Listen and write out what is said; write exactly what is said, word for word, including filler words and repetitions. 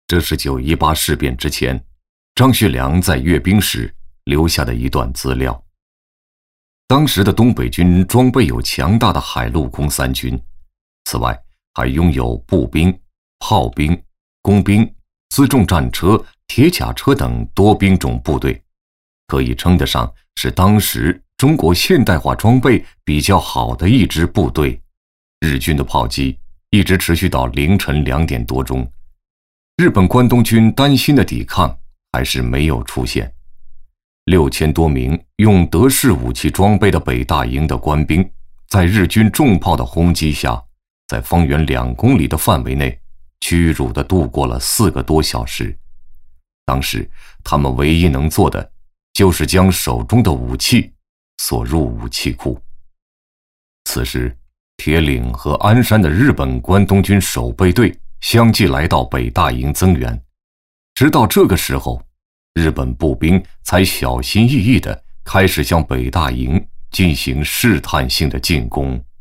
这是九一八事变之前张学良在阅兵时留下的一段资料。当时的东北军装备有强大的海陆空三军，此外还拥有步兵、炮兵、工兵、辎重战车、铁甲车等多兵种部队，可以称得上是当时中国现代化装备比较好的一支部队。日军的炮击一直持续到凌晨两点多钟，日本关东军担心的抵抗还是没有出现。六千多名用德式武器装备的北大营的官兵，在日军重炮的轰击下，在方圆两公里的范围内屈辱地度过了四个多小时。当时他们唯一能做的就是将手中的武器锁入武器库。此时铁岭和鞍山的日本关东军守备队相继来到北大营增援，直到这个时候，日本步兵才小心翼翼地开始向北大营进行试探性的进攻。